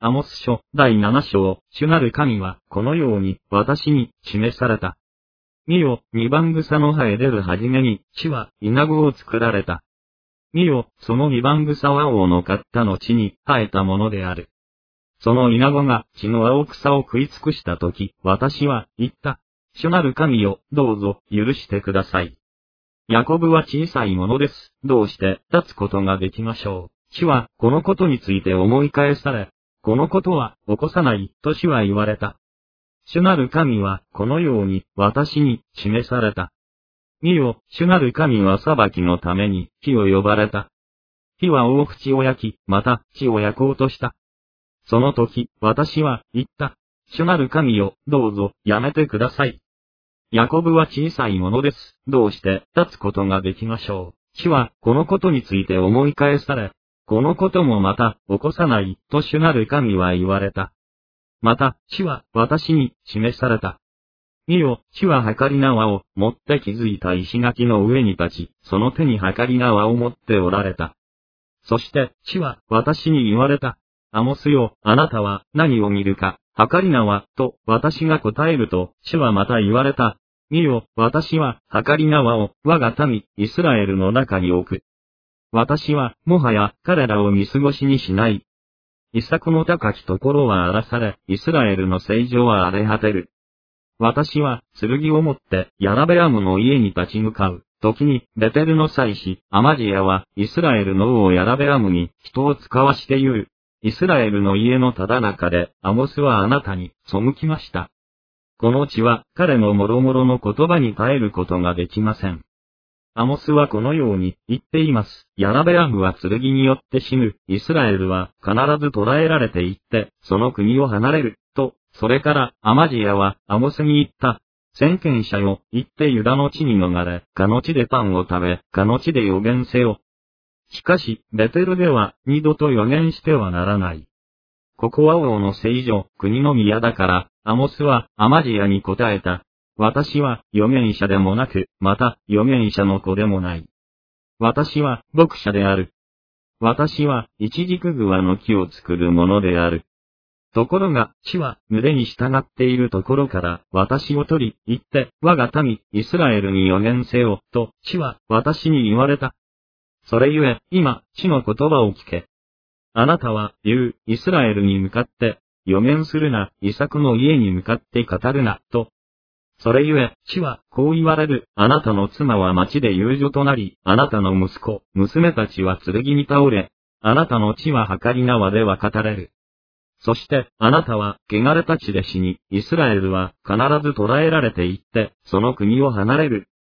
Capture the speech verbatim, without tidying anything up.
アモス書第七章、主なる神はこのように私に示された。見よ、二番草の生え出るはじめに、主は稲子を作られた。見よ、その二番草は王の刈ったの地に生えたものである。その稲子が地の青草を食い尽くしたとき、私は言った。主なる神よ、どうぞ許してください。ヤコブは小さいものです。どうして立つことができましょう。主はこのことについて思い返され、このことは起こさないと主は言われた。主なる神はこのように私に示された。見よ、主なる神は裁きのために火を呼ばれた。火は大口を焼き、また地を焼こうとした。その時、私は言った。主なる神よ、どうぞやめてください。ヤコブは小さいものです。どうして立つことができましょう。主はこのことについて思い返され、このこともまた起こさないと主なる神は言われた。また、主は私に示された。見よ、主ははかり縄を持って築いた石垣の上に立ち、その手にはかり縄を持っておられた。そして、主は私に言われた。アモスよ、あなたは何を見るか、はかり縄、と私が答えると、主はまた言われた。見よ、私ははかり縄を我が民、イスラエルの中に置く。私は、もはや彼らを見過ごしにしない。イサクの高きところは荒らされ、イスラエルの聖所は荒れ果てる。私は、剣を持って、ヤラベアムの家に立ち向かう。時に、ベテルの祭司、アマジアは、イスラエルの王ヤラベアムに、人を使わして言う。イスラエルの家のただ中で、アモスはあなたに、背きました。この地は、彼の諸々の言葉に耐えることができません。アモスはこのように言っています。ヤラベアムは剣によって死ぬ。イスラエルは必ず捕らえられていって、その国を離れる。と、それから、アマジアはアモスに言った。先見者よ、行ってユダの地に逃れ、かの地でパンを食べ、かの地で預言せよ。しかし、ベテルでは二度と預言してはならない。ここは王の聖所、国の宮だから、アモスはアマジアに答えた。私は預言者でもなく、また預言者の子でもない。私は牧者である。私はイチジクグワの木を作るものである。ところが、主は群れに従っているところから私を取り、行って、我が民、イスラエルに預言せよ、と、主は私に言われた。それゆえ、今、主の言葉を聞け。あなたは言う、イスラエルに向かって、預言するな、イサクの家に向かって語るな、と。それゆえ、主はこう言われる。あなたの妻は町で遊女となり、あなたの息子、娘たちは剣に倒れ、あなたの地ははかり縄では語れる。そして、あなたは、汚れた地で死に、イスラエルは必ず捕らえられていって、その国を離れる。